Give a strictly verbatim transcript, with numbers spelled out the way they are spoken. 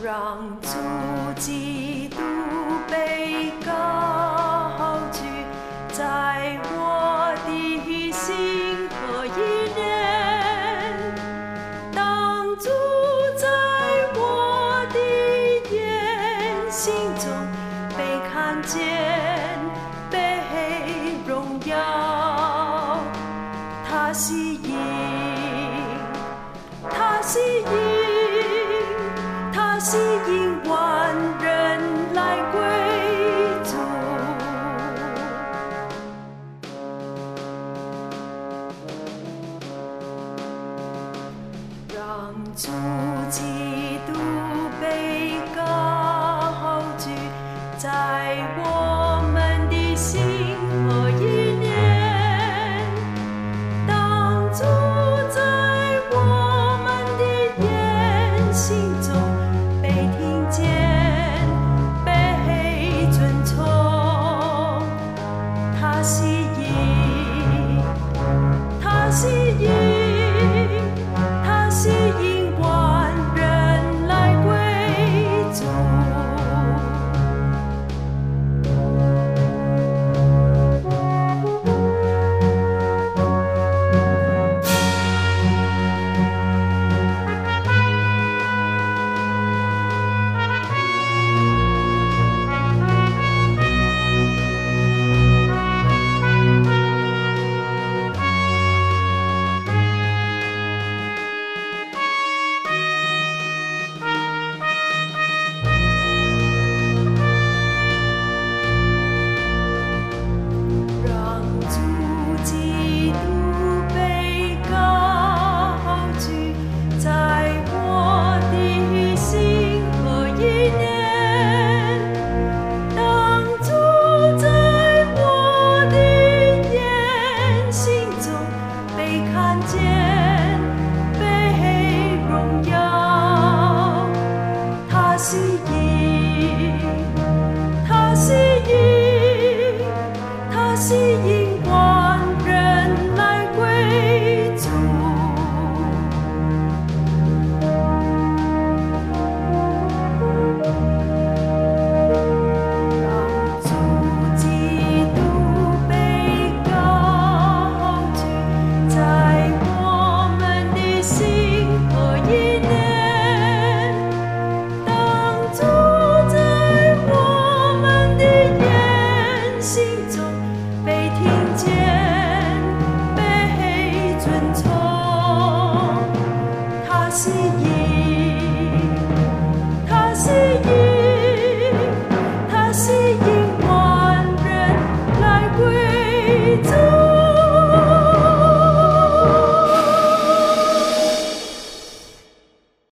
让主基督被高举在我的心和意念，当主在我的眼心中被看见，被荣耀，他吸引，他吸引。吸引万人来归主，让主基督被高举在我们的心和意念，当主在我们的眼心中被听见，被尊崇，他吸引，他吸引，他吸引万人来归主。吸引，他吸引，他吸引我。